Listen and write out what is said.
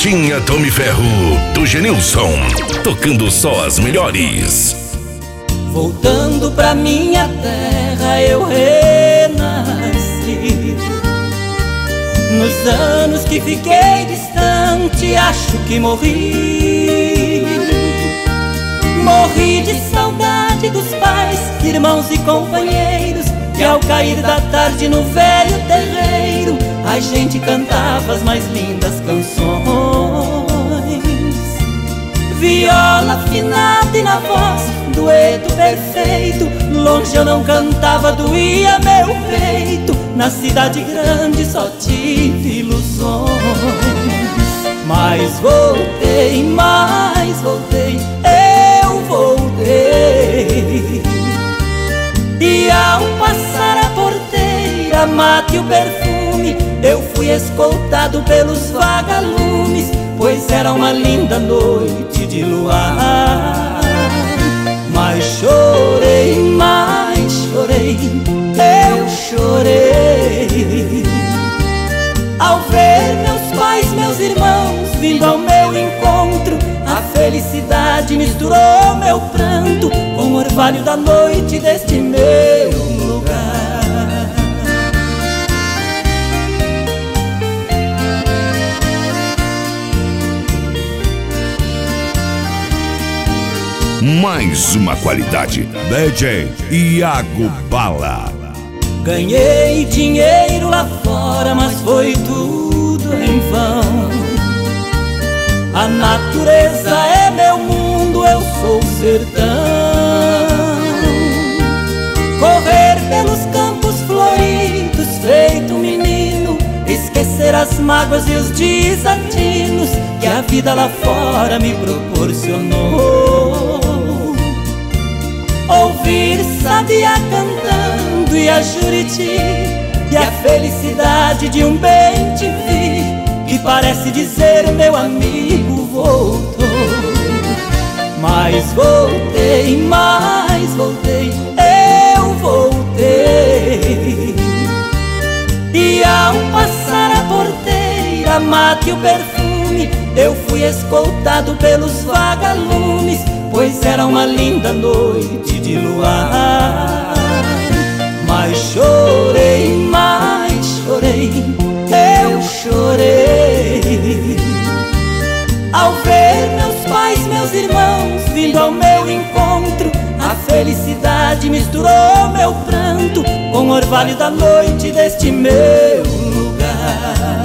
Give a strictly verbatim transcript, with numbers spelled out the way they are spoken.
Tinha Tome Ferro, do Genilson, tocando só as melhores. Voltando pra minha terra eu renasci. Nos anos que fiquei distante, acho que morri. Morri de saudade dos pais, irmãos e companheiros, que ao cair da tarde no velho terreiro a gente cantava as mais lindas canções. Viola afinada e na voz, dueto perfeito. Longe eu não cantava, doía meu peito. Na cidade grande só tive ilusões. Mas voltei, mas voltei, eu voltei. E ao passar a porteira, mate o perfume, eu fui escoltado pelos vagalumes, pois era uma linda noite de luar. Mas chorei, mas chorei, eu chorei, ao ver meus pais, meus irmãos vindo ao meu encontro. A felicidade misturou meu pranto com o orvalho da noite deste meu lugar. Mais uma qualidade, D J Iago Bala. Ganhei dinheiro lá fora, mas foi tudo em vão. A natureza é meu mundo, eu sou o sertão. Correr pelos campos floridos, feito um menino, esquecer as mágoas e os desatinos que a vida lá fora me proporcionou. Ouvir sabiá cantando e a Juriti, e a felicidade de um bem te vi, que parece dizer meu amigo voltou. Mas voltei, mas voltei, eu voltei. E ao passar a porteira, mate o perfume, eu fui escoltado pelos vagalumes, pois era uma linda noite de luar. Mas chorei, mas chorei, eu chorei, ao ver meus pais, meus irmãos vindo ao meu encontro. A felicidade misturou meu pranto com o orvalho da noite deste meu lugar.